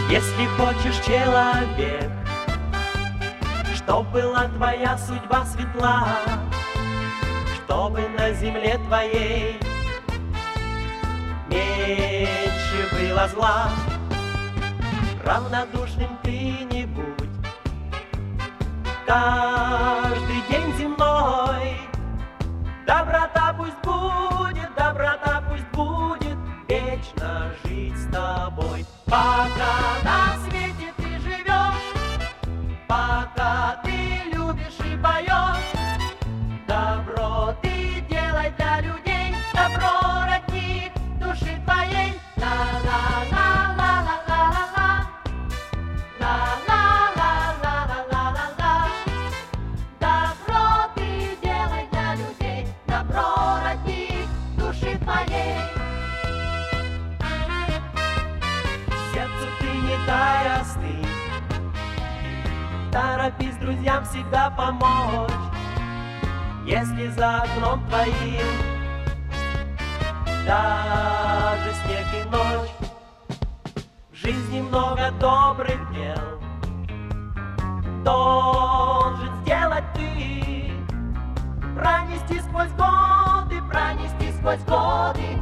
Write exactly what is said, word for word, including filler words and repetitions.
Если хочешь, человек, чтоб была твоя судьба светла, чтобы на земле твоей меньше было зла, равнодушным ты не будь каждый день земной. Доброта пусть будет, доброта пусть будет вечно жить с тобой. Пока на свете ты живешь, пока ты любишь и поешь, добро ты делай для людей, добро родник души твоей. Ла-ла-ла-ла-ла-ла-ла-ла, ла-ла-ла-ла-ла-ла-ла. Добро ты делай для людей, добро родник души твоей. Сердцу ты не дай остыть, торопись друзьям всегда помочь. Если за окном твоим даже снег и ночь, в жизни много добрых дел должен сделать ты, пронести сквозь годы, пронести сквозь годы